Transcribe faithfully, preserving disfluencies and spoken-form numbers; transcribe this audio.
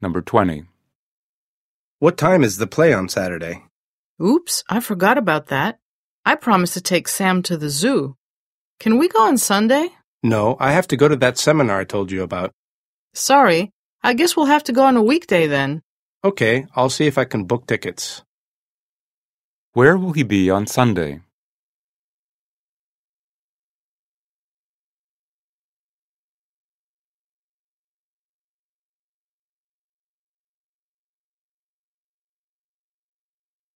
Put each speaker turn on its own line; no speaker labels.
Number twenty.
What time is the play on Saturday?
Oops, I forgot about that. I promised to take Sam to the zoo. Can we go on Sunday?
No, I have to go to that seminar I told you about.
Sorry, I guess we'll have to go on a weekday then.
Okay, I'll see if I can book tickets.
Where will he be on Sunday?